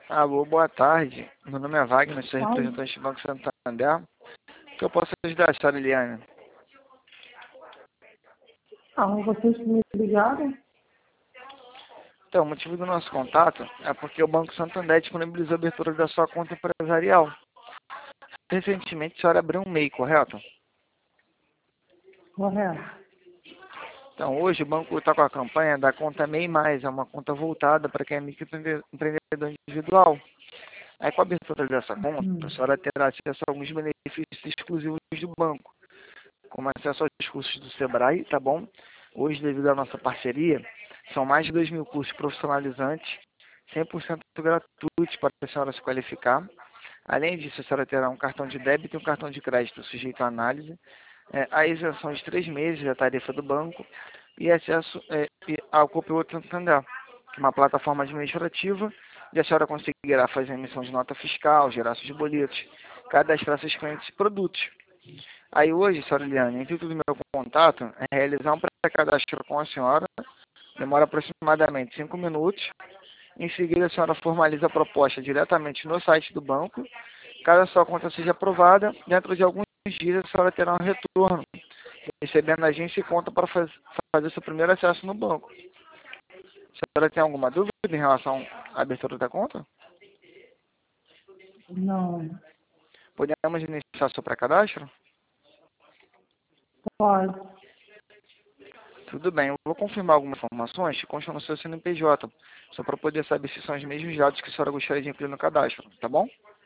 Alô, boa tarde. Meu nome é Wagner, sou Ai, representante do Banco Santander. O que eu posso ajudar a senhora Eliane? vocês me ligaram? Então, o motivo do nosso contato é porque o Banco Santander disponibilizou a abertura da sua conta empresarial. Recentemente, a senhora abriu um MEI, correto? Correto. Então, hoje o banco está com a campanha da conta MEI+, é uma conta voltada para quem é microempreendedor individual. Aí, com a abertura dessa conta, a Hum. senhora terá acesso a alguns benefícios exclusivos do banco, como acesso aos cursos do Sebrae, tá bom? Hoje, devido à nossa parceria, são mais de 2.000 cursos profissionalizantes, 100% gratuitos para a senhora se qualificar. Além disso, a senhora terá um cartão de débito e um cartão de crédito sujeito à análise, a isenção de 3 meses da tarifa do banco e acesso ao Cooperativo Santander, que é uma plataforma administrativa e a senhora conseguirá fazer emissão de nota fiscal, gerar seus boletos, cadastrar seus clientes e produtos. Aí hoje, senhora Eliane, o intuito do meu contato é realizar um pré-cadastro com a senhora, demora aproximadamente 5 minutos. Em seguida, a senhora formaliza a proposta diretamente no site do banco. Caso a sua conta seja aprovada, dentro de alguns dias a senhora terá um retorno, recebendo a agência e conta para fazer seu primeiro acesso no banco. A senhora tem alguma dúvida em relação à abertura da conta? Não. Podemos iniciar seu pré-cadastro? Pode. Tudo bem, eu vou confirmar algumas informações que constam no seu CNPJ, só para poder saber se são os mesmos dados que a senhora gostaria de incluir no cadastro, tá bom?